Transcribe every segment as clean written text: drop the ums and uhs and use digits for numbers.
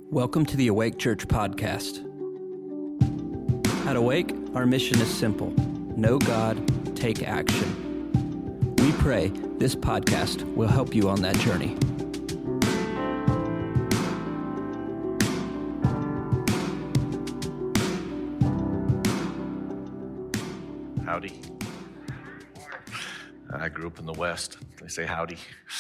Welcome to the Awake Church podcast. At Awake, our mission is simple: know God, take action. We pray this podcast will help you on that journey. Howdy. I grew up in the West. They say howdy.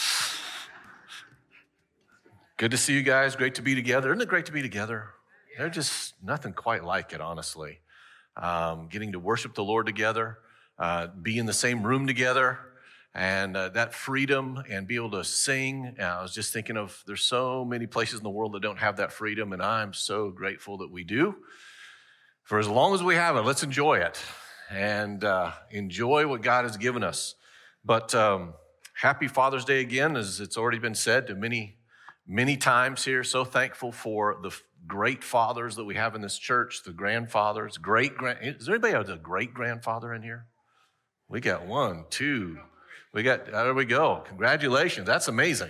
Good to see you guys. Great to be together. Isn't it great to be together? There's just nothing quite like it, honestly. Getting to worship the Lord together, be in the same room together, and that freedom and be able to sing. I was just thinking of, there's so many places in the world that don't have that freedom, and I'm so grateful that we do. For as long as we have it, let's enjoy it and enjoy what God has given us. But happy Father's Day again, as it's already been said to many times here. So thankful for the great fathers that we have in this church, the grandfathers, is there anybody who has a great-grandfather in here? We got one, two. There we go. Congratulations. That's amazing.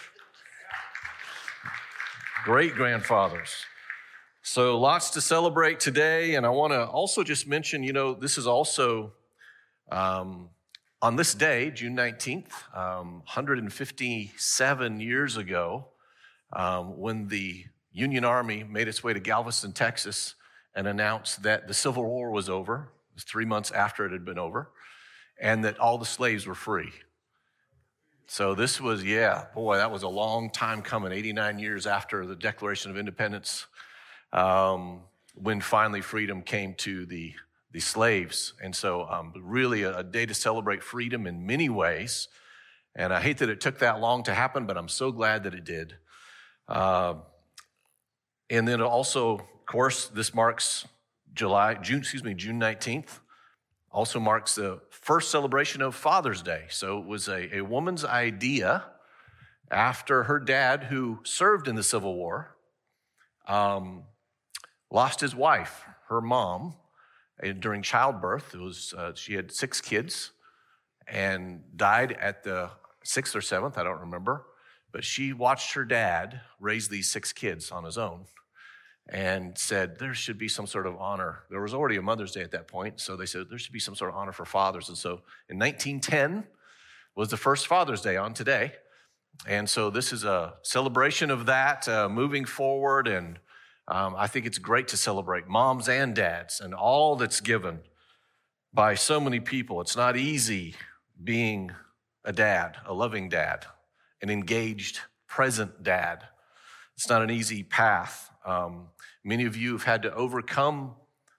Great-grandfathers. So lots to celebrate today. And I want to also just mention, this is also on this day, June 19th, 157 years ago, when the Union Army made its way to Galveston, Texas, and announced that the Civil War was over. It was 3 months after it had been over, and that all the slaves were free. So this was, that was a long time coming, 89 years after the Declaration of Independence, when finally freedom came to the slaves. And so really a day to celebrate freedom in many ways. And I hate that it took that long to happen, but I'm so glad that it did. And then also, of course, this marks June 19th. Also marks the first celebration of Father's Day. So it was a woman's idea after her dad, who served in the Civil War, lost his wife, her mom, during childbirth. She had 6 kids and died at the 6th or 7th, I don't remember. But she watched her dad raise these 6 kids on his own and said there should be some sort of honor. There was already a Mother's Day at that point, so they said there should be some sort of honor for fathers. And so in 1910 was the first Father's Day on today. And so this is a celebration of that moving forward. And I think it's great to celebrate moms and dads and all that's given by so many people. It's not easy being a dad, a loving dad, an engaged, present dad. It's not an easy path. Many of you have had to overcome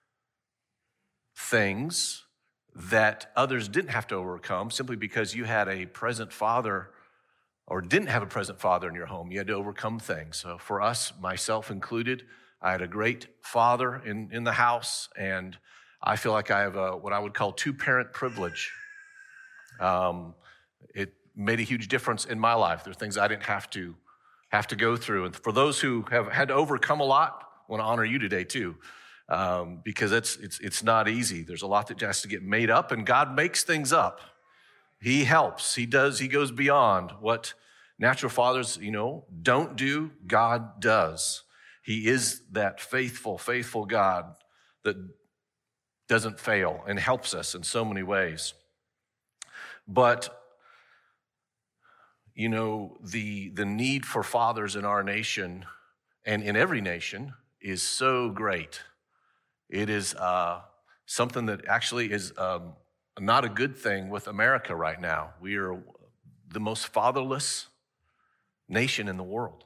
things that others didn't have to overcome simply because you had a present father or didn't have a present father in your home. You had to overcome things. So for us, myself included, I had a great father in the house, and I feel like I have what I would call 2-parent privilege. It made a huge difference in my life. There's things I didn't have to go through. And for those who have had to overcome a lot, I want to honor you today too, because it's not easy. There's a lot that has to get made up, and God makes things up. He helps. He does. He goes beyond what natural fathers, don't do. God does. He is that faithful God that doesn't fail and helps us in so many ways. But the need for fathers in our nation and in every nation is so great. It is something that actually is not a good thing with America right now. We are the most fatherless nation in the world.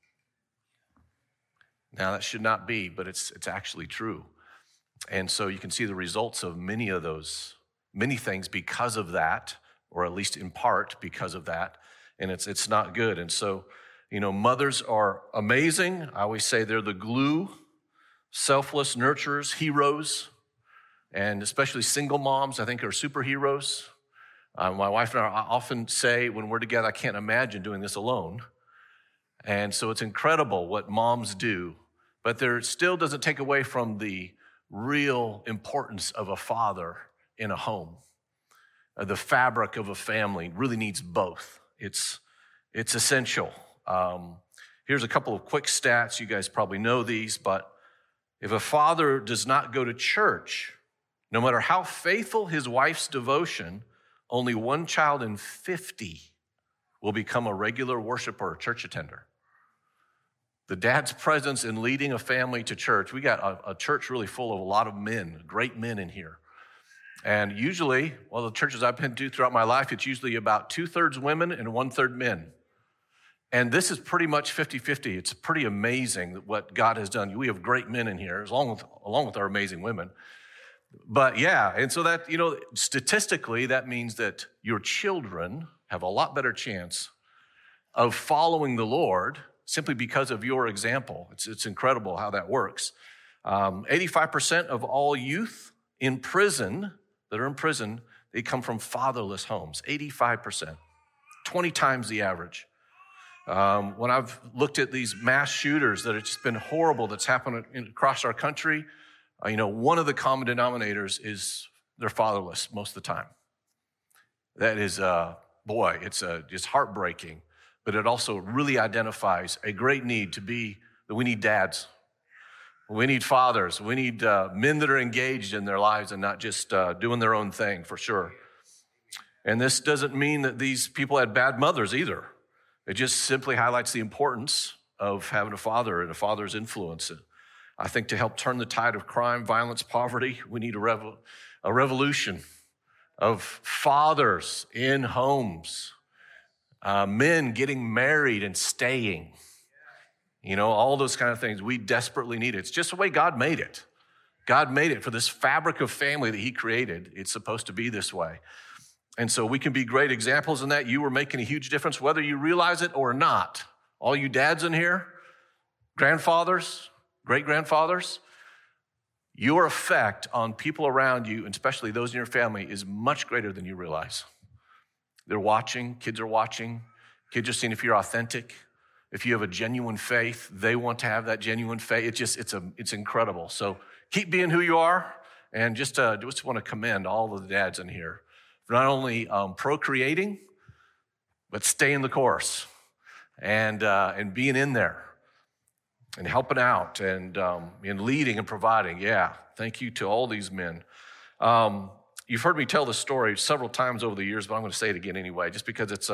Now, that should not be, but it's actually true. And so you can see the results of many things because of that, or at least in part because of that. And it's not good. And so, mothers are amazing. I always say they're the glue, selfless nurturers, heroes, and especially single moms, I think, are superheroes. My wife and I often say when we're together, I can't imagine doing this alone. And so it's incredible what moms do. But there still doesn't take away from the real importance of a father in a home. The fabric of a family really needs both. It's essential. Here's a couple of quick stats. You guys probably know these, but if a father does not go to church, no matter how faithful his wife's devotion, only one child in 50 will become a regular worshiper or church attender. The dad's presence in leading a family to church, we got a church really full of a lot of men, great men in here. And usually, well, the churches I've been to throughout my life, it's usually about 2/3 women and 1/3 men. And this is pretty much 50-50. It's pretty amazing what God has done. We have great men in here, along with our amazing women. But yeah, and so that, statistically, that means that your children have a lot better chance of following the Lord simply because of your example. It's incredible how that works. 85% of all youth that are in prison, they come from fatherless homes. 85%, 20 times the average. When I've looked at these mass shooters that have just been horrible that's happened across our country, one of the common denominators is they're fatherless most of the time. That is, it's just heartbreaking, but it also really identifies a great need that we need dads. We need fathers. We need men that are engaged in their lives and not just doing their own thing, for sure. And this doesn't mean that these people had bad mothers either. It just simply highlights the importance of having a father and a father's influence. I think to help turn the tide of crime, violence, poverty, we need a revolution of fathers in homes, men getting married and staying, all those kind of things. We desperately need it. It's just the way God made it. God made it for this fabric of family that he created. It's supposed to be this way. And so we can be great examples in that. You are making a huge difference, whether you realize it or not. All you dads in here, grandfathers, great-grandfathers, your effect on people around you, and especially those in your family, is much greater than you realize. They're watching. Kids are watching. Kids are seeing if you're authentic. If you have a genuine faith, they want to have that genuine faith. It's incredible. So keep being who you are, and just want to commend all of the dads in here for not only procreating, but staying the course and being in there and helping out and leading and providing. Yeah, thank you to all these men. You've heard me tell this story several times over the years, but I'm going to say it again anyway, just because it's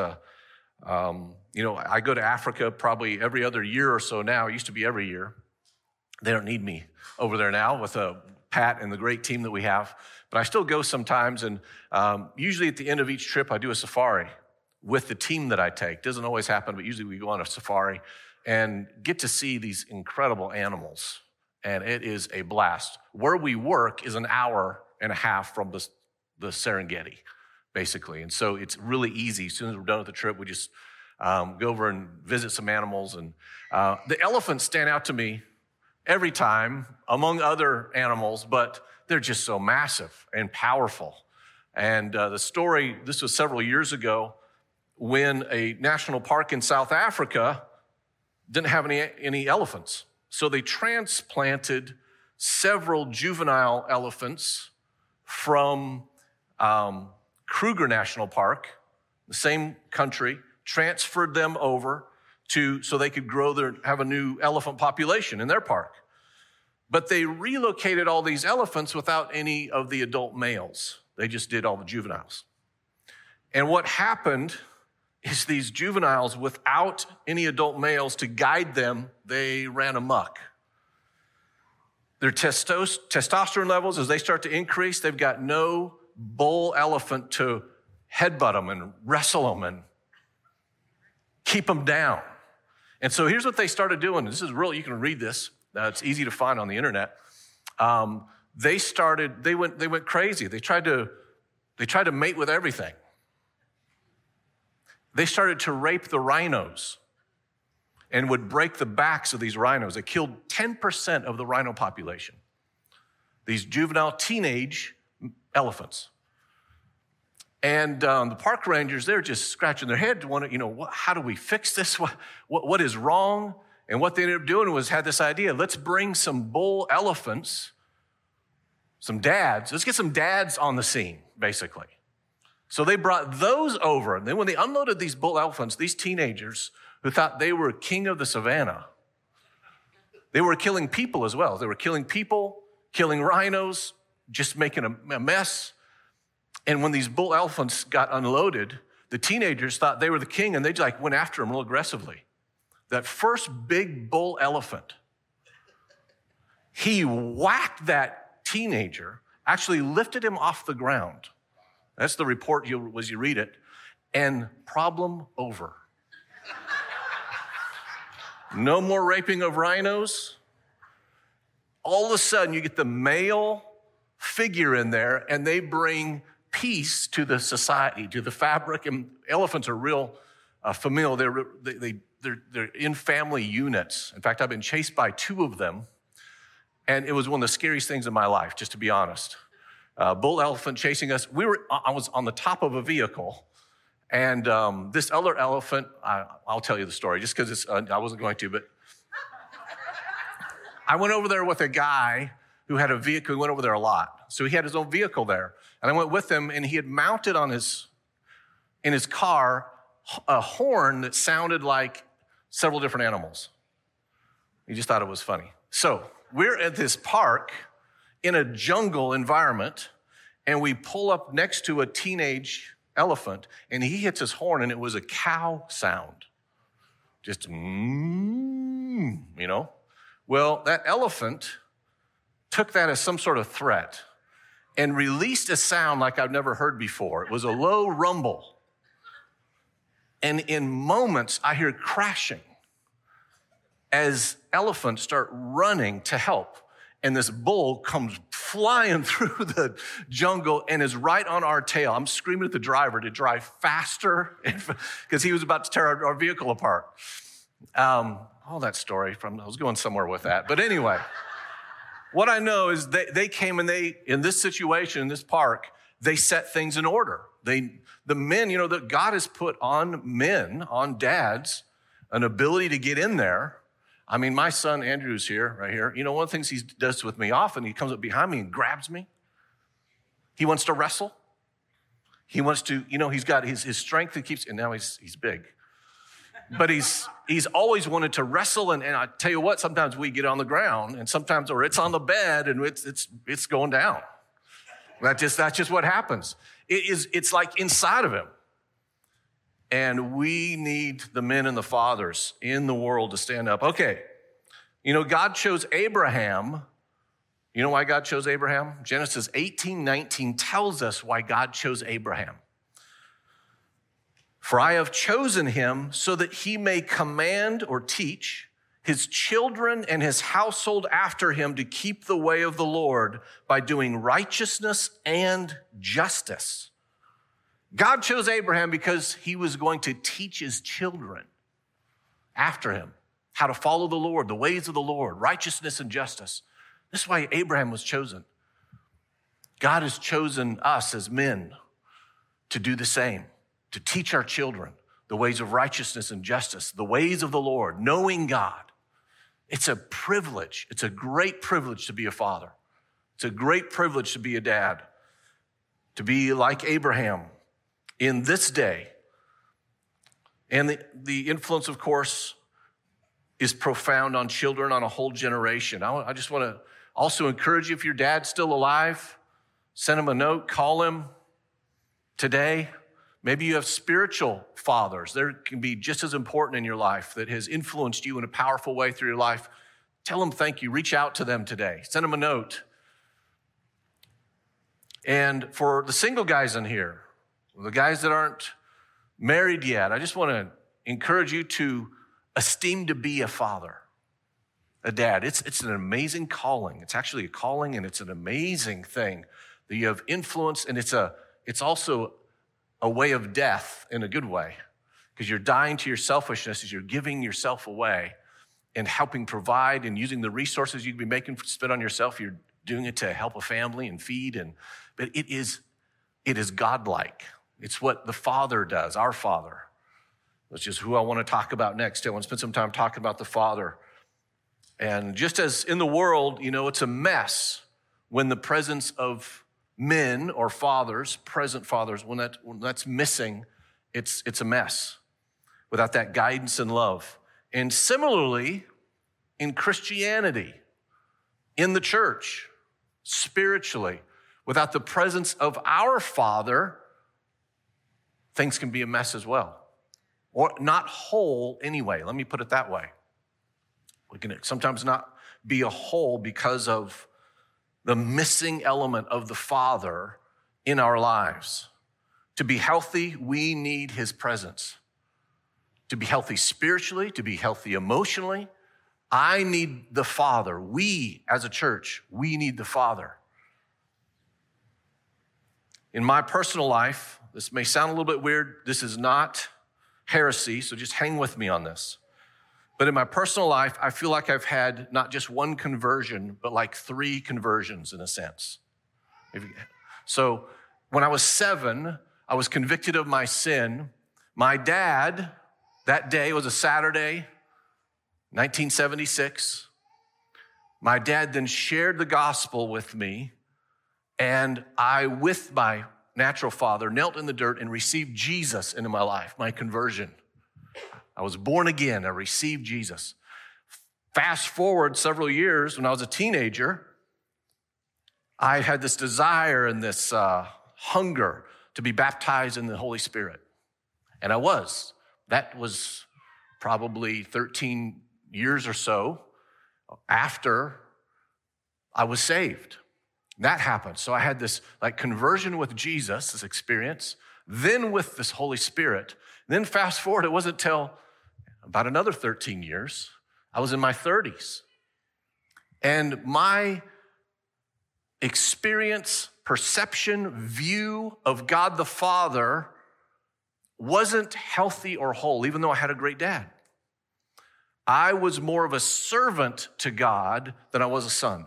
I go to Africa probably every other year or so now. It used to be every year. They don't need me over there now with Pat and the great team that we have. But I still go sometimes, and usually at the end of each trip, I do a safari with the team that I take. Doesn't always happen, but usually we go on a safari and get to see these incredible animals, and it is a blast. Where we work is an hour and a half from the Serengeti, basically, and so it's really easy. As soon as we're done with the trip, we just go over and visit some animals, and the elephants stand out to me every time, among other animals, but they're just so massive and powerful. And the story, this was several years ago, when a national park in South Africa didn't have any elephants. So they transplanted several juvenile elephants from Kruger National Park, the same country, transferred them over so they could have a new elephant population in their park. But they relocated all these elephants without any of the adult males. They just did all the juveniles. And what happened is these juveniles, without any adult males to guide them, they ran amok. Their testosterone levels, as they start to increase, they've got no bull elephant to headbutt them and wrestle them and keep them down. And so here's what they started doing. This is real. You can read this. It's easy to find on the internet. They went crazy. They tried to mate with everything. They started to rape the rhinos and would break the backs of these rhinos. They killed 10% of the rhino population. These juvenile teenage elephants. And the park rangers, they're just scratching their head, how do we fix this? What is wrong? And what they ended up doing was had this idea, let's bring some bull elephants, some dads. Let's get some dads on the scene, basically. So they brought those over. And then when they unloaded these bull elephants, these teenagers who thought they were king of the savannah. They were killing people as well. They were killing people, killing rhinos, just making a mess. And when these bull elephants got unloaded, the teenagers thought they were the king, and they just went after them real aggressively. That first big bull elephant, he whacked that teenager, actually lifted him off the ground. That's the report as you read it, and problem over. No more raping of rhinos. All of a sudden, you get the male figure in there, and they bring peace to the society, to the fabric. And elephants are real familial. They're in family units. In fact, I've been chased by 2 of them, and it was one of the scariest things in my life, just to be honest. Bull elephant chasing us. I was on the top of a vehicle, and this other elephant, I'll tell you the story just because I wasn't going to, but I went over there with a guy who had a vehicle. He went over there a lot. So he had his own vehicle there. And I went with him, and he had mounted in his car a horn that sounded like several different animals. He just thought it was funny. So we're at this park in a jungle environment, and we pull up next to a teenage elephant, and he hits his horn, and it was a cow sound. Just, Well, that elephant took that as some sort of threat and released a sound like I've never heard before. It was a low rumble. And in moments, I hear crashing as elephants start running to help. And this bull comes flying through the jungle and is right on our tail. I'm screaming at the driver to drive faster because he was about to tear our vehicle apart. All that story I was going somewhere with that. But anyway, what I know is they came and in this situation, in this park, they set things in order. The men, that God has put on men, on dads, an ability to get in there. I mean, my son Andrew's here, right here. One of the things he does with me often, he comes up behind me and grabs me. He wants to wrestle. He wants to, he's got his strength that keeps, and now he's big. But he's always wanted to wrestle, and I tell you what, sometimes we get on the ground, and sometimes, or it's on the bed, and it's going down. That's just what happens. It's like inside of him. And we need the men and the fathers in the world to stand up. Okay, God chose Abraham. You know why God chose Abraham? Genesis 18:19 tells us why God chose Abraham. For I have chosen him so that he may command or teach his children and his household after him to keep the way of the Lord by doing righteousness and justice. God chose Abraham because he was going to teach his children after him how to follow the Lord, the ways of the Lord, righteousness and justice. This is why Abraham was chosen. God has chosen us as men to do the same, to teach our children the ways of righteousness and justice, the ways of the Lord, knowing God. It's a privilege. It's a great privilege to be a father. It's a great privilege to be a dad, to be like Abraham in this day. And the influence, of course, is profound on children, on a whole generation. I just want to also encourage you, if your dad's still alive, send him a note, call him today. Maybe you have spiritual fathers. They can be just as important in your life that has influenced you in a powerful way through your life. Tell them thank you. Reach out to them today. Send them a note. And for the single guys in here, the guys that aren't married yet, I just want to encourage you to esteem to be a father, a dad. It's an amazing calling. It's actually a calling, and it's an amazing thing that you have influence, and it's also a way of death in a good way, because you're dying to your selfishness as you're giving yourself away and helping provide and using the resources you'd be making spend on yourself. You're doing it to help a family and feed, but it is godlike. It's what the Father does, our Father, which is who I want to talk about next. I want to spend some time talking about the Father. And just as in the world, it's a mess when the presence of men or fathers, present fathers, when that's missing, it's a mess. without that guidance and love. And similarly, in Christianity, in the church, spiritually, without the presence of our Father, things can be a mess as well. Or not whole anyway. Let me put it that way. We can sometimes not be a whole because of the missing element of the Father in our lives. To be healthy, we need his presence. To be healthy spiritually, to be healthy emotionally, I need the Father. We, as a church, we need the Father. In my personal life, this may sound a little bit weird. This is not heresy, so just hang with me on this. But in my personal life, I feel like I've had not just one conversion, but like 3 conversions in a sense. So when I was 7, I was convicted of my sin. My dad, that day was a Saturday, 1976. My dad then shared the gospel with me, and I, with my natural father, knelt in the dirt and received Jesus into my life, my conversion. I was born again. I received Jesus. Fast forward several years, when I was a teenager, I had this desire and this hunger to be baptized in the Holy Spirit. And I was. That was probably 13 years or so after I was saved. That happened. So I had this like conversion with Jesus, this experience, then with this Holy Spirit. Then fast forward, it wasn't till about another 13 years. I was in my 30s. And my experience, perception, view of God the Father wasn't healthy or whole, even though I had a great dad. I was more of a servant to God than I was a son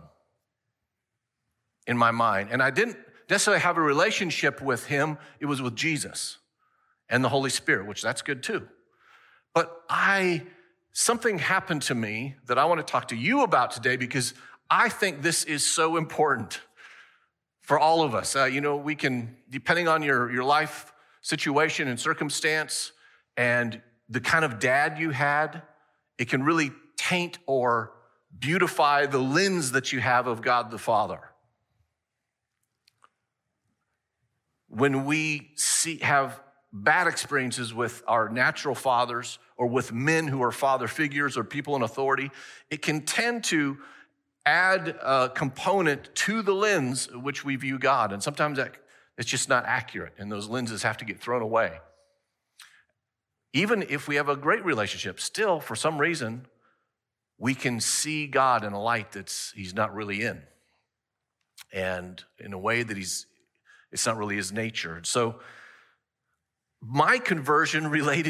in my mind. And I didn't necessarily have a relationship with him. It was with Jesus and the Holy Spirit, which that's good too. But something happened to me that I want to talk to you about today because I think this is so important for all of us. We can, depending on your life situation and circumstance and the kind of dad you had, it can really taint or beautify the lens that you have of God the Father. When we have bad experiences with our natural fathers or with men who are father figures or people in authority, it can tend to add a component to the lens in which we view God. And sometimes it's just not accurate, and those lenses have to get thrown away. Even if we have a great relationship, still, for some reason, we can see God in a light he's not really in, and in a way that it's not really his nature. So my conversion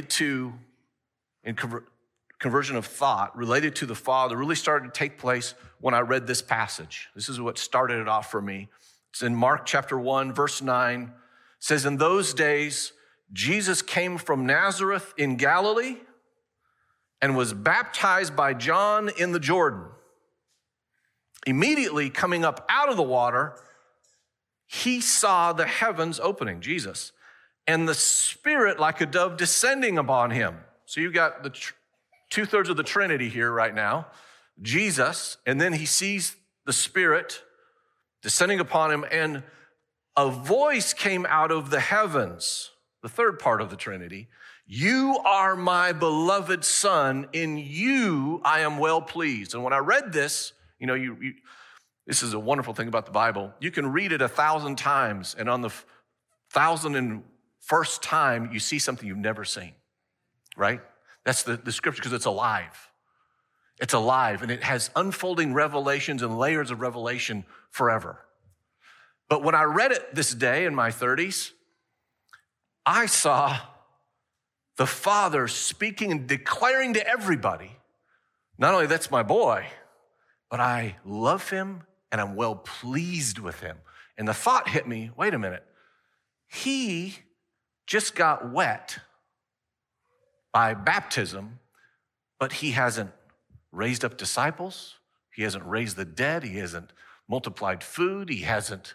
conversion of thought related to the Father really started to take place when I read this passage. This is what started it off for me. It's in Mark chapter 1, verse 9. It says, in those days, Jesus came from Nazareth in Galilee and was baptized by John in the Jordan. Immediately coming up out of the water, he saw the heavens opening, Jesus, and the Spirit like a dove descending upon him. So you've got the 2/3 of the Trinity here right now, Jesus, and then he sees the Spirit descending upon him, and a voice came out of the heavens, the third part of the Trinity. You are my beloved Son, in you I am well pleased. And when I read this, this is a wonderful thing about the Bible. You can read it 1,000 times, and on the 1,001st time, you see something you've never seen, right? That's the scripture, because it's alive. It's alive, and it has unfolding revelations and layers of revelation forever. But when I read it this day in my 30s, I saw the Father speaking and declaring to everybody, not only that's my boy, but I love him and I'm well pleased with him. And the thought hit me, wait a minute, he just got wet by baptism, but he hasn't raised up disciples. He hasn't raised the dead. He hasn't multiplied food. He hasn't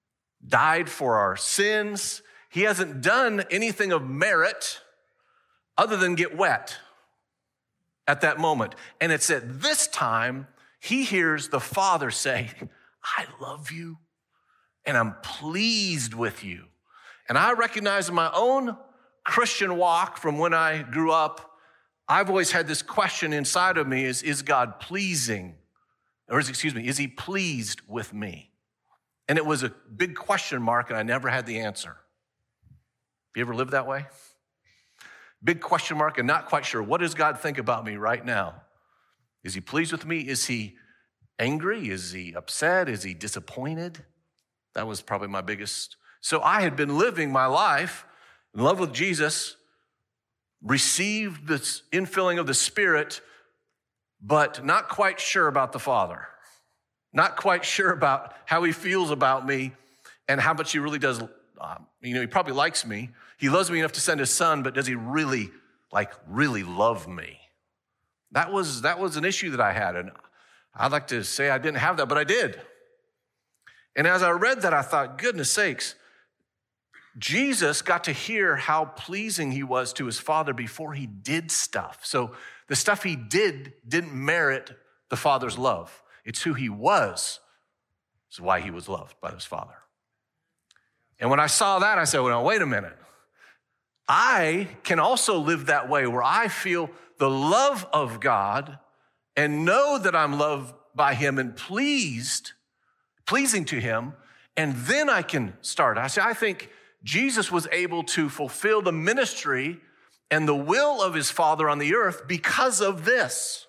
died for our sins. He hasn't done anything of merit other than get wet at that moment. And it's at this time he hears the Father say, I love you and I'm pleased with you. And I recognize in my own Christian walk from when I grew up, I've always had this question inside of me is God pleasing? Or is he pleased with me? And it was a big question mark and I never had the answer. You ever lived that way? Big question mark and not quite sure. What does God think about me right now? Is he pleased with me? Is he angry? Is he upset? Is he disappointed? That was probably my biggest. So I had been living my life in love with Jesus, received this infilling of the Spirit, but not quite sure about the Father. Not quite sure about how he feels about me and how much he really does. He probably likes me. He loves me enough to send his son, but does he really love me? That was an issue that I had. And I'd like to say I didn't have that, but I did. And as I read that, I thought, goodness sakes, Jesus got to hear how pleasing he was to his Father before he did stuff. So the stuff he didn't merit the Father's love. It's who he was. It's why he was loved by his Father. And when I saw that, I said, well, wait a minute. I can also live that way where I feel the love of God and know that I'm loved by him and pleasing to him, and then I can start. I think Jesus was able to fulfill the ministry and the will of his Father on the earth because of this.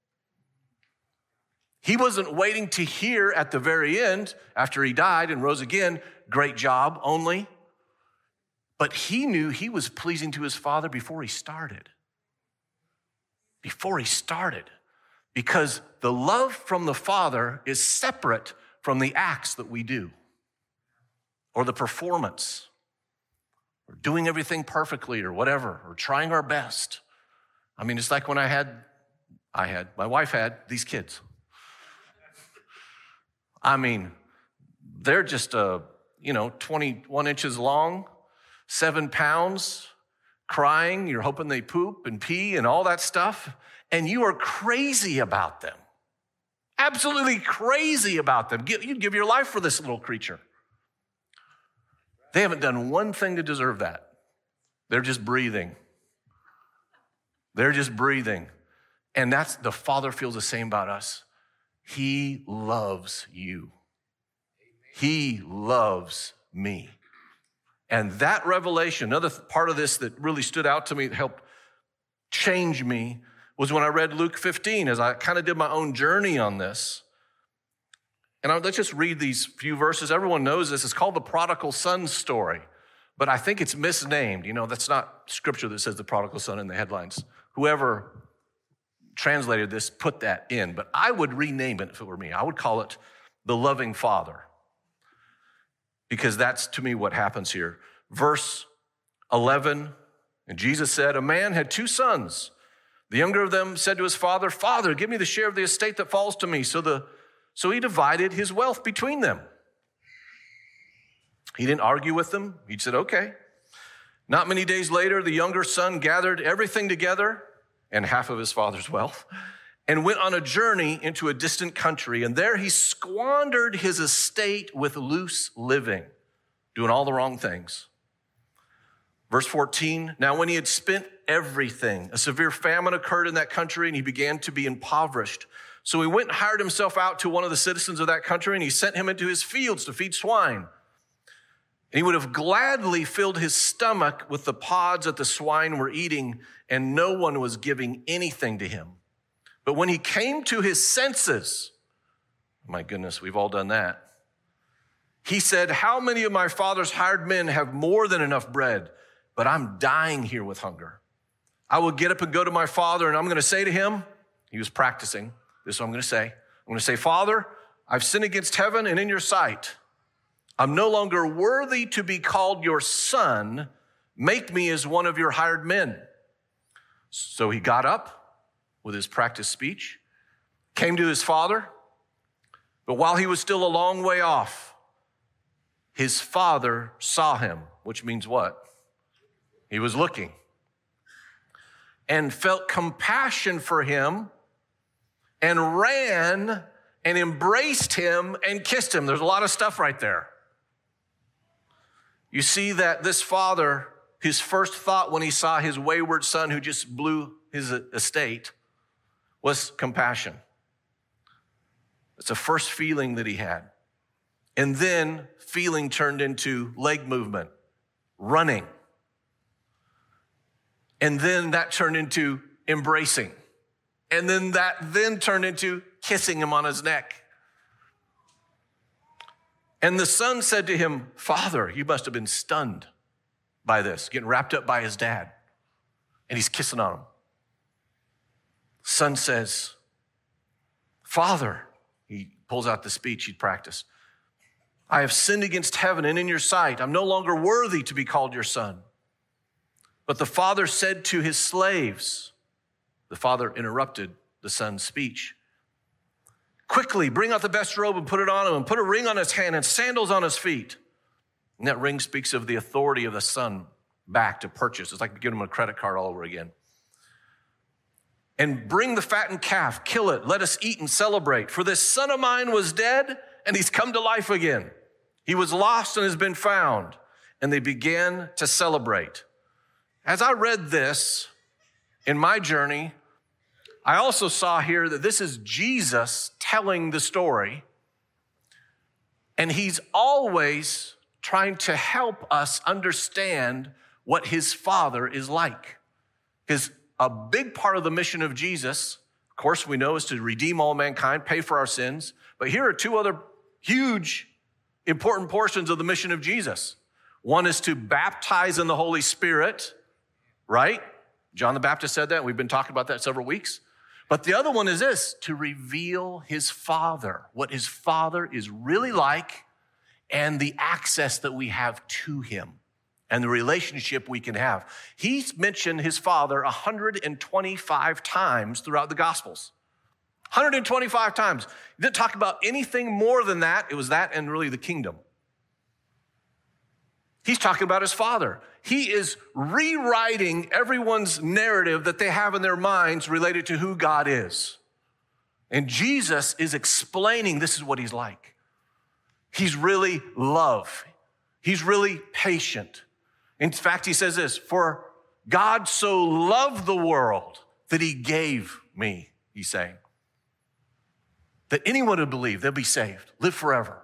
He wasn't waiting to hear at the very end, after he died and rose again, great job only. But he knew he was pleasing to his Father before he started. Before he started. Because the love from the Father is separate from the acts that we do. Or the performance. Or doing everything perfectly or whatever. Or trying our best. I mean, it's like when my wife had these kids. I mean, they're just, 21 inches long, 7 pounds, crying. You're hoping they poop and pee and all that stuff. And you are crazy about them. Absolutely crazy about them. You'd give your life for this little creature. They haven't done one thing to deserve that. They're just breathing. They're just breathing. And the Father feels the same about us. He loves you. He loves me. And that revelation, another part of this that really stood out to me, that helped change me, was when I read Luke 15, as I kind of did my own journey on this. And let's just read these few verses. Everyone knows this. It's called the prodigal son story, but I think it's misnamed. That's not scripture that says the prodigal son in the headlines. Whoever translated this put that in, but I would rename it if it were me. I would call it the loving Father, because that's to me what happens here. Verse 11, and Jesus said, a man had 2 sons. The younger of them said to his father, Father, give me the share of the estate that falls to me. So he divided his wealth between them. He didn't argue with them. He said, okay. Not many days later, the younger son gathered everything together and half of his father's wealth and went on a journey into a distant country. And there he squandered his estate with loose living, doing all the wrong things. Verse 14, now when he had spent everything, a severe famine occurred in that country and he began to be impoverished. So he went and hired himself out to one of the citizens of that country and he sent him into his fields to feed swine. And he would have gladly filled his stomach with the pods that the swine were eating, and no one was giving anything to him. But when he came to his senses, my goodness, we've all done that. He said, how many of my father's hired men have more than enough bread, but I'm dying here with hunger. I will get up and go to my father, and I'm going to say to him, he was practicing, this is what I'm going to say. I'm going to say, Father, I've sinned against heaven and in your sight. I'm no longer worthy to be called your son. Make me as one of your hired men. So he got up with his practiced speech, came to his father, but while he was still a long way off, his father saw him, which means what? He was looking. and felt compassion for him and ran and embraced him and kissed him. There's a lot of stuff right there. You see that this father, his first thought when he saw his wayward son who just blew his estate was compassion. It's the first feeling that he had. And then feeling turned into leg movement, running. And then that turned into embracing. And then that turned into kissing him on his neck. And the son said to him, "Father," you must have been stunned by this, getting wrapped up by his dad. And he's kissing on him. Son says, "Father," he pulls out the speech he'd practiced, "I have sinned against heaven and in your sight. I'm no longer worthy to be called your son." But the father said to his slaves, the father interrupted the son's speech, "Quickly, bring out the best robe and put it on him, and put a ring on his hand and sandals on his feet." And that ring speaks of the authority of the son back to purchase. It's like giving him a credit card all over again. "And bring the fattened calf, kill it, let us eat and celebrate. For this son of mine was dead, and he's come to life again. He was lost and has been found." And they began to celebrate. As I read this in my journey, I also saw here that this is Jesus telling the story, and he's always trying to help us understand what his Father is like. Because a big part of the mission of Jesus, of course, we know, is to redeem all mankind, pay for our sins. But here are two other huge, important portions of the mission of Jesus. One is to baptize in the Holy Spirit, right? John the Baptist said that, and we've been talking about that several weeks. But the other one is this, to reveal his Father, what his Father is really like, and the access that we have to him and the relationship we can have. He's mentioned his Father 125 times throughout the Gospels. 125 times. He didn't talk about anything more than that. It was that and really the kingdom. He's talking about his Father. He is rewriting everyone's narrative that they have in their minds related to who God is. And Jesus is explaining this is what he's like. He's really love. He's really patient. In fact, he says this, "For God so loved the world that he gave me," he's saying, "that anyone who believes, they'll be saved, live forever."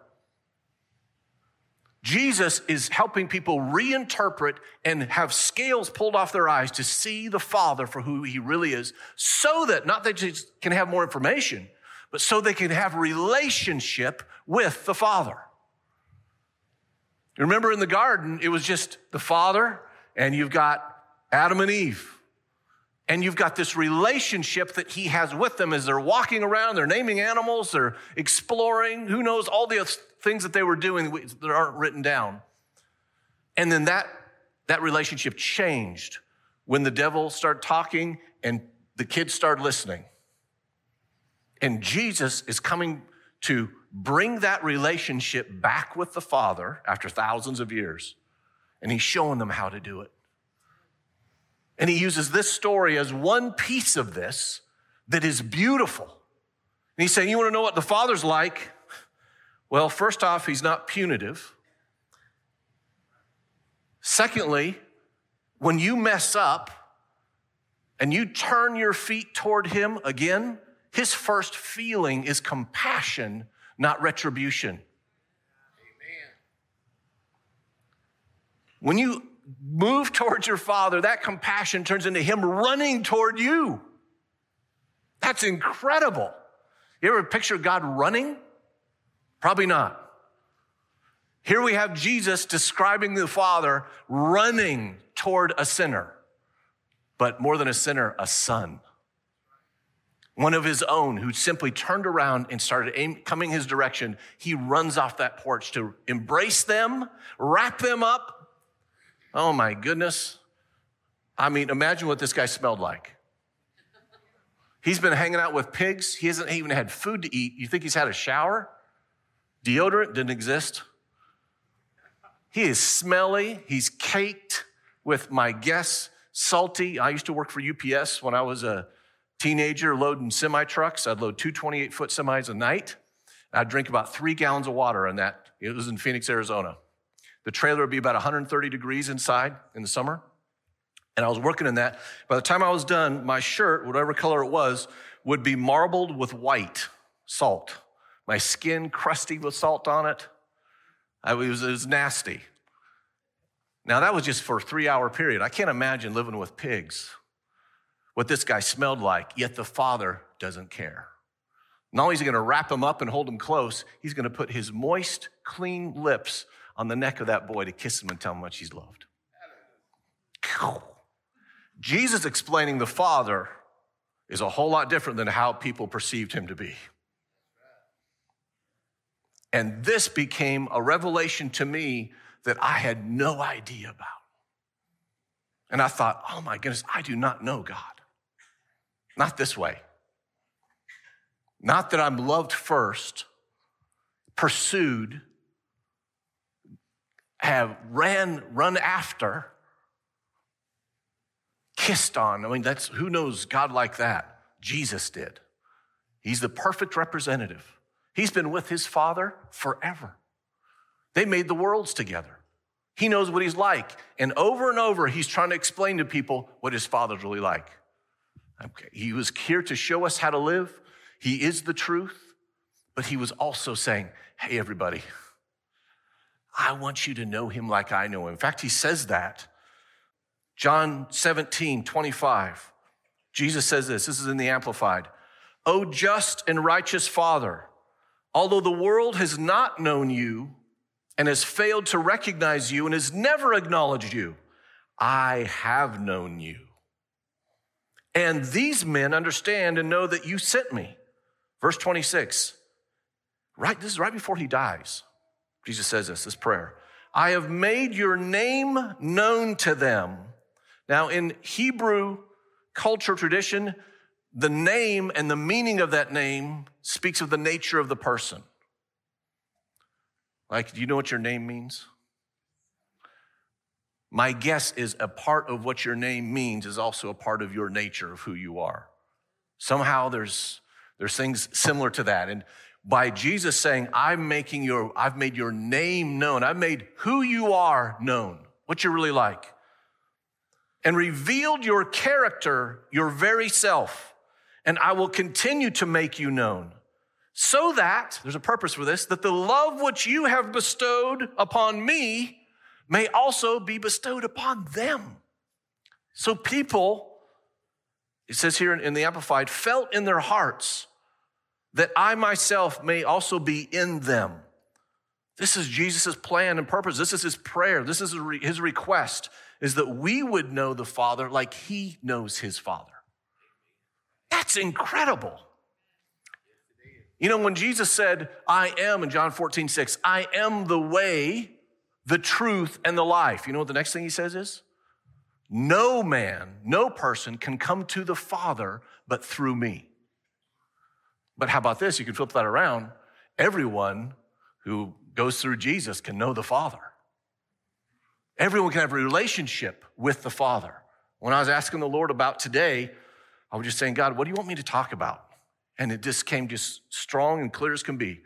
Jesus is helping people reinterpret and have scales pulled off their eyes to see the Father for who he really is, so that not they just can have more information, but so they can have relationship with the Father. Remember in the garden, it was just the Father, and you've got Adam and Eve. And you've got this relationship that he has with them as they're walking around, they're naming animals, they're exploring, who knows, all the things that they were doing that aren't written down. And then that relationship changed when the devil started talking and the kids started listening. And Jesus is coming to bring that relationship back with the Father after thousands of years. And he's showing them how to do it. And he uses this story as one piece of this that is beautiful. And he's saying, you want to know what the Father's like? Well, first off, he's not punitive. Secondly, when you mess up and you turn your feet toward him again, his first feeling is compassion, not retribution. Amen. When you move towards your Father, that compassion turns into him running toward you. That's incredible. You ever picture God running? Probably not. Here we have Jesus describing the Father running toward a sinner, but more than a sinner, a son. One of his own who simply turned around and started coming his direction. He runs off that porch to embrace them, wrap them up. Oh my goodness. I mean, imagine what this guy smelled like. He's been hanging out with pigs. He hasn't even had food to eat. You think he's had a shower? Deodorant didn't exist. He is smelly. He's caked with, my guess, salty. I used to work for UPS when I was a teenager loading semi-trucks. I'd load 2 28-foot semis a night. I'd drink about 3 gallons of water in that. It was in Phoenix, Arizona. The trailer would be about 130 degrees inside in the summer. And I was working in that. By the time I was done, my shirt, whatever color it was, would be marbled with white salt. My skin crusty with salt on it. It was nasty. Now, that was just for a 3-hour period. I can't imagine living with pigs, what this guy smelled like, yet the Father doesn't care. Not only is he going to wrap him up and hold him close, he's going to put his moist, clean lips on the neck of that boy to kiss him and tell him how much he's loved. Jesus explaining the Father is a whole lot different than how people perceived him to be. And this became a revelation to me that I had no idea about. And I thought, oh my goodness, I do not know God. Not this way. Not that I'm loved first, pursued, have run after, kissed on. I mean, who knows God like that? Jesus did. He's the perfect representative. He's been with his Father forever. They made the worlds together. He knows what he's like. And over, he's trying to explain to people what his Father's really like. Okay. He was here to show us how to live. He is the truth. But he was also saying, hey, everybody, I want you to know him like I know him. In fact, he says that. John 17:25. Jesus says this. This is in the Amplified. O just and righteous Father, although the world has not known you and has failed to recognize you and has never acknowledged you, I have known you. And these men understand and know that you sent me. Verse 26. This is right before he dies. Jesus says this prayer. I have made your name known to them. Now, in Hebrew culture tradition, the name and the meaning of that name speaks of the nature of the person. Like, do you know what your name means? My guess is a part of what your name means is also a part of your nature of who you are. Somehow there's things similar to that. And by Jesus saying, I've made your name known. I've made who you are known, what you're really like, and revealed your character, your very self. And I will continue to make you known so that, there's a purpose for this, that the love which you have bestowed upon me may also be bestowed upon them. So people, it says here in the Amplified, felt in their hearts that I myself may also be in them. This is Jesus' plan and purpose. This is his prayer. This is his request, is that we would know the Father like he knows his Father. That's incredible. You know, when Jesus said, I am, in John 14:6, I am the way, the truth, and the life. You know what the next thing he says is? No man, no person can come to the Father but through me. But how about this? You can flip that around. Everyone who goes through Jesus can know the Father. Everyone can have a relationship with the Father. When I was asking the Lord about today, I was just saying, God, what do you want me to talk about? And it just came just strong and clear as can be.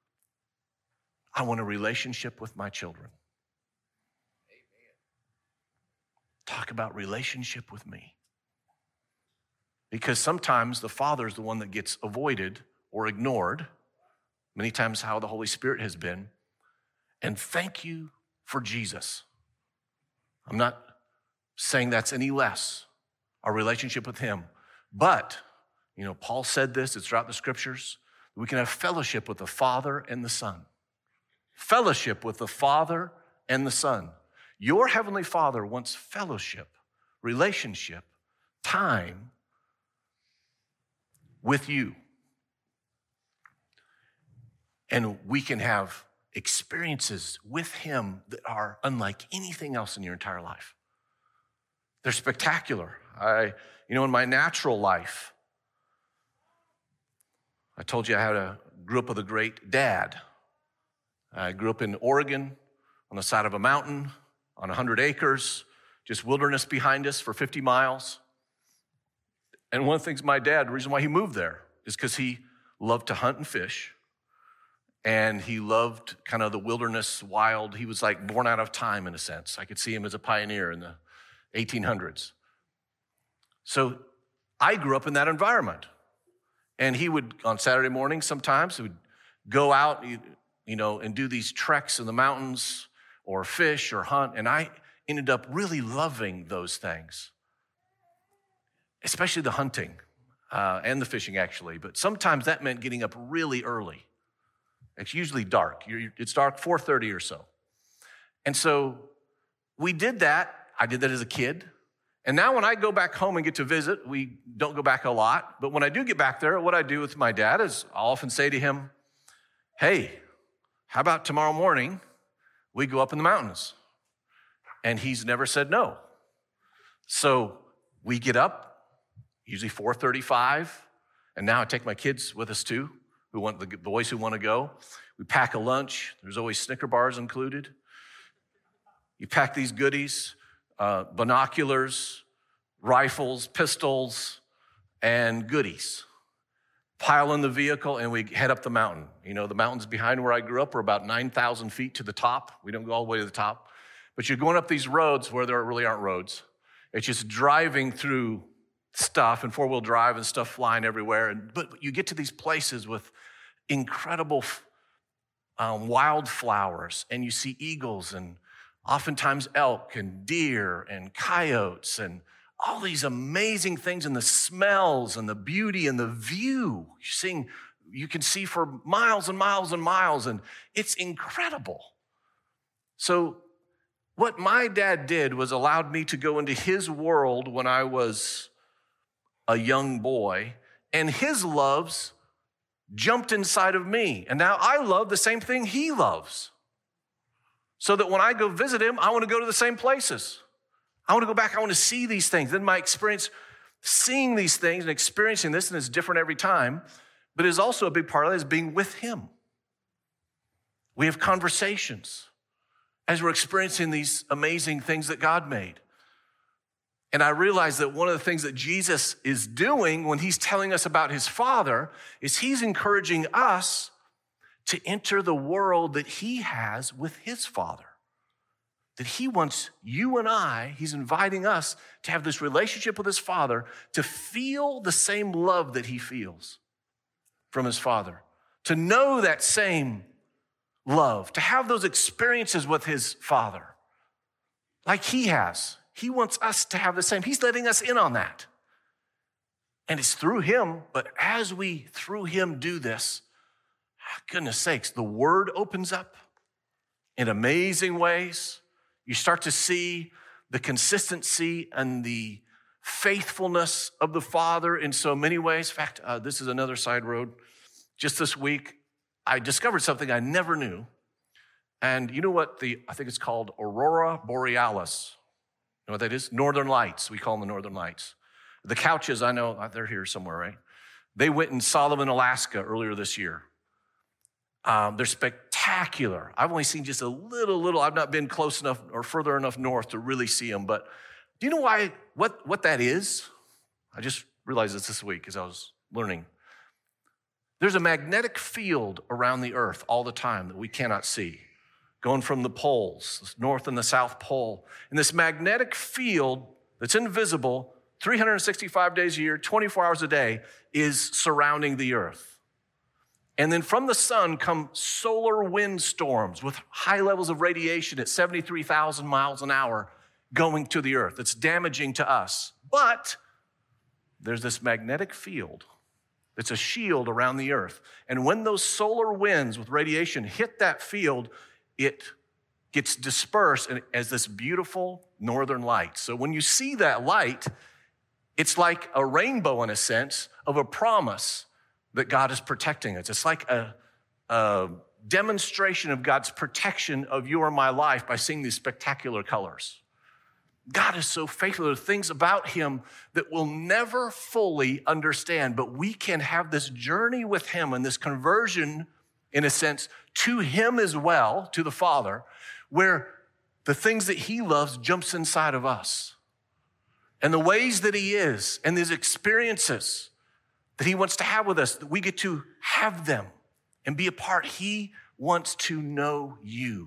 I want a relationship with my children. Amen. Talk about relationship with me. Because sometimes the Father is the one that gets avoided or ignored. Many times how the Holy Spirit has been. And thank you for Jesus. I'm not saying that's any less, our relationship with him. But, you know, Paul said this, it's throughout the scriptures. We can have fellowship with the Father and the Son. Fellowship with the Father and the Son. Your Heavenly Father wants fellowship, relationship, time with you. And we can have experiences with him that are unlike anything else in your entire life. They're spectacular. In my natural life, I told you I grew up with a great dad. I grew up in Oregon on the side of a mountain on 100 acres. just wilderness behind us for 50 miles. And one of the things the reason why he moved there is because he loved to hunt and fish. And he loved kind of the wilderness, wild. He was like born out of time in a sense. I could see him as a pioneer in the 1800s. So I grew up in that environment. And he would, on Saturday mornings sometimes, he would go out, and do these treks in the mountains or fish or hunt. And I ended up really loving those things, especially the hunting and the fishing, actually. But sometimes that meant getting up really early. It's usually dark. It's dark 4:30 or so. And so we did that. I did that as a kid. And now when I go back home and get to visit, we don't go back a lot. But when I do get back there, what I do with my dad is I'll often say to him, hey, how about tomorrow morning we go up in the mountains? And he's never said no. So we get up, usually 4:35. And now I take my kids with us too. The boys who want to go. We pack a lunch. There's always Snicker bars included. You pack these goodies, binoculars, rifles, pistols, and goodies. Pile in the vehicle, and we head up the mountain. The mountains behind where I grew up are about 9,000 feet to the top. We don't go all the way to the top. But you're going up these roads where there really aren't roads. It's just driving through stuff and four-wheel drive and stuff flying everywhere. But you get to these places with incredible wildflowers, and you see eagles and oftentimes elk and deer and coyotes and all these amazing things, and the smells and the beauty and the view. You can see for miles and miles and miles, and it's incredible. So what my dad did was allowed me to go into his world when I was a young boy, and his loves jumped inside of me. And now I love the same thing he loves. So that when I go visit him, I want to go to the same places. I want to go back. I want to see these things. Then my experience seeing these things and experiencing this, and it's different every time, but is also a big part of it is being with him. We have conversations as we're experiencing these amazing things that God made. And I realize that one of the things that Jesus is doing when he's telling us about his Father is he's encouraging us to enter the world that he has with his Father. That he wants you and he's inviting us to have this relationship with his Father, to feel the same love that he feels from his Father, to know that same love, to have those experiences with his Father like he has. He wants us to have the same. He's letting us in on that. And it's through him, but as we, through him, do this, goodness sakes, the word opens up in amazing ways. You start to see the consistency and the faithfulness of the Father in so many ways. In fact, this is another side road. Just this week, I discovered something I never knew. And you know what I think it's called Aurora Borealis. You know what that is? Northern Lights. We call them the Northern Lights. The Couches, I know, they're here somewhere, right? They went in Solomon, Alaska earlier this year. They're spectacular. I've only seen just a little. I've not been close enough or further enough north to really see them. But do you know what that is? I just realized this week as I was learning. There's a magnetic field around the earth all the time that we cannot see, going from the poles, the North and the South Pole. And this magnetic field that's invisible 365 days a year, 24 hours a day, is surrounding the earth. And then from the sun come solar wind storms with high levels of radiation at 73,000 miles an hour going to the earth. It's damaging to us. But there's this magnetic field that's a shield around the earth. And when those solar winds with radiation hit that field, it gets dispersed as this beautiful northern light. So when you see that light, it's like a rainbow in a sense of a promise that God is protecting us. It's like a demonstration of God's protection of you or my life by seeing these spectacular colors. God is so faithful. There are things about him that we'll never fully understand, but we can have this journey with him and this conversion, in a sense, to him as well, to the Father, where the things that he loves jumps inside of us. And the ways that he is and his experiences that he wants to have with us, that we get to have them and be a part. He wants to know you.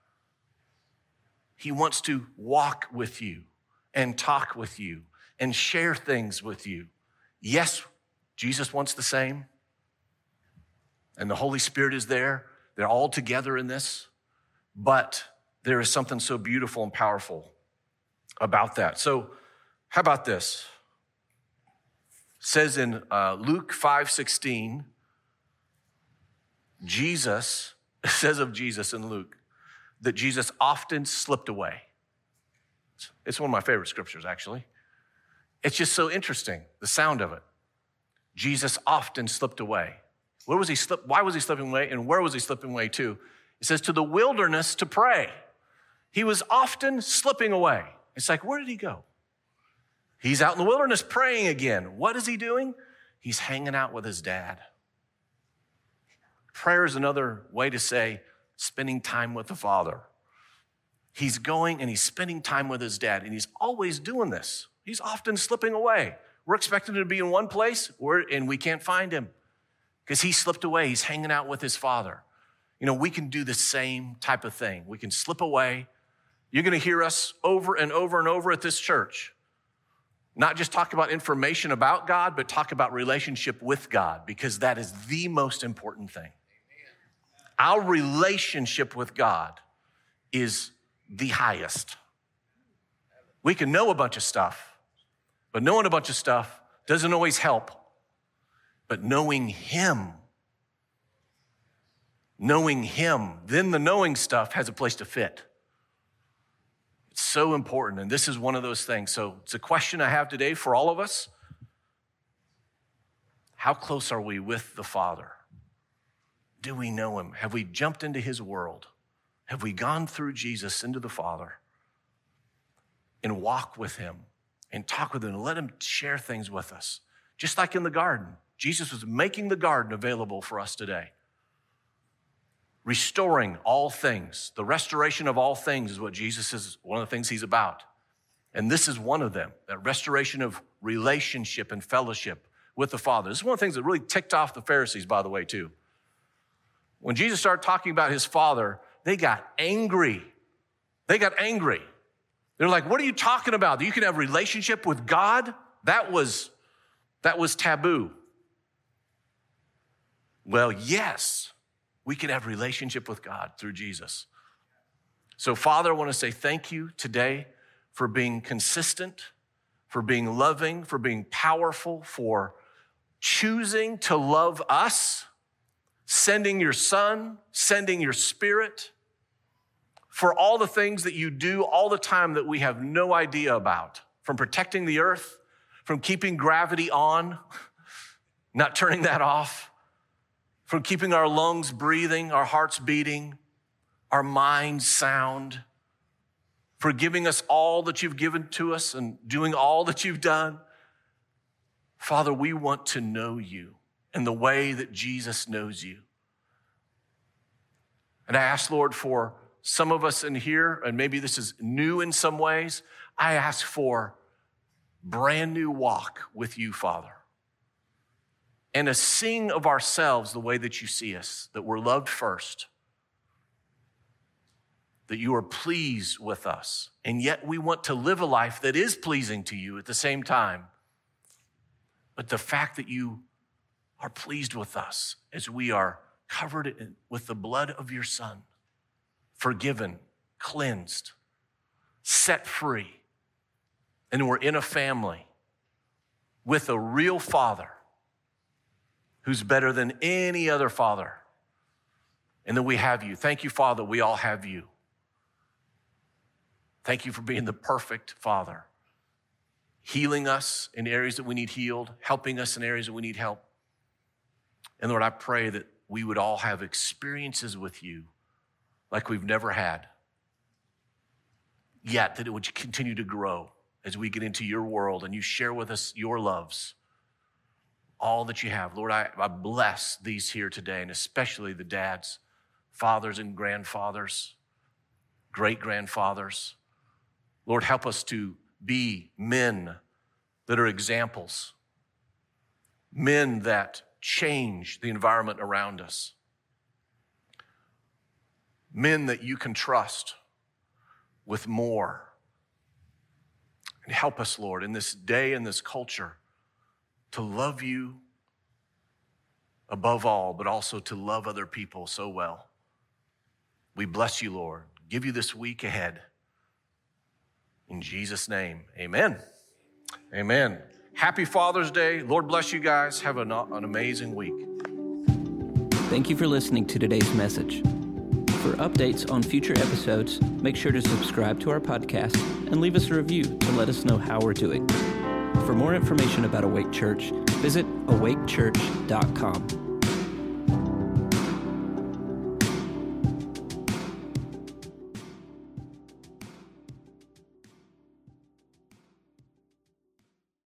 He wants to walk with you and talk with you and share things with you. Yes, Jesus wants the same. And the Holy Spirit is there. They're all together in this. But there is something so beautiful and powerful about that. So how about this? It says in Luke 5:16, Jesus, it says of Jesus in Luke, that Jesus often slipped away. It's one of my favorite scriptures, actually. It's just so interesting, the sound of it. Jesus often slipped away. Why was he slipping away, and where was he slipping away to? It says to the wilderness to pray. He was often slipping away. It's like, where did he go? He's out in the wilderness praying again. What is he doing? He's hanging out with his dad. Prayer is another way to say spending time with the Father. He's going and he's spending time with his dad, and he's always doing this. He's often slipping away. We're expecting him to be in one place, and we can't find him because he slipped away. He's hanging out with his Father. You know, we can do the same type of thing. We can slip away. You're going to hear us over and over and over at this church. Not just talk about information about God, but talk about relationship with God, because that is the most important thing. Our relationship with God is the highest. We can know a bunch of stuff, but knowing a bunch of stuff doesn't always help. But knowing him, then the knowing stuff has a place to fit. It's so important, and this is one of those things. So it's a question I have today for all of us. How close are we with the Father? Do we know him? Have we jumped into his world? Have we gone through Jesus into the Father and walk with him and talk with him and let him share things with us? Just like in the garden, Jesus was making the garden available for us today. Restoring all things. The restoration of all things is what Jesus is, one of the things he's about. And this is one of them, that restoration of relationship and fellowship with the Father. This is one of the things that really ticked off the Pharisees, by the way, too. When Jesus started talking about his Father, they got angry. They're like, what are you talking about? You can have a relationship with God? That was taboo. Well, yes, we can have a relationship with God through Jesus. So, Father, I want to say thank you today for being consistent, for being loving, for being powerful, for choosing to love us, sending your Son, sending your Spirit, for all the things that you do all the time that we have no idea about, from protecting the earth, from keeping gravity on, not turning that off, from keeping our lungs breathing, our hearts beating, our minds sound, for giving us all that you've given to us and doing all that you've done. Father, we want to know you in the way that Jesus knows you. And I ask, Lord, for some of us in here, and maybe this is new in some ways, I ask for brand new walk with you, Father. And a seeing of ourselves the way that you see us, that we're loved first, that you are pleased with us, and yet we want to live a life that is pleasing to you at the same time. But the fact that you are pleased with us as we are covered with the blood of your Son, forgiven, cleansed, set free, and we're in a family with a real Father who's better than any other father, and that we have you. Thank you, Father, we all have you. Thank you for being the perfect Father, healing us in areas that we need healed, helping us in areas that we need help. And Lord, I pray that we would all have experiences with you like we've never had, yet that it would continue to grow as we get into your world and you share with us your loves, all that you have. Lord, I bless these here today, and especially the dads, fathers and grandfathers. great-grandfathers. Lord, help us to be men that are examples, men that change the environment around us, men that you can trust with more. And help us, Lord, in this day, in this culture, to love you above all, but also to love other people so well. We bless you, Lord. Give you this week ahead. In Jesus' name, amen. Amen. Happy Father's Day. Lord bless you guys. Have an amazing week. Thank you for listening to today's message. For updates on future episodes, make sure to subscribe to our podcast and leave us a review to let us know how we're doing. For more information about Awake Church, visit awakechurch.com.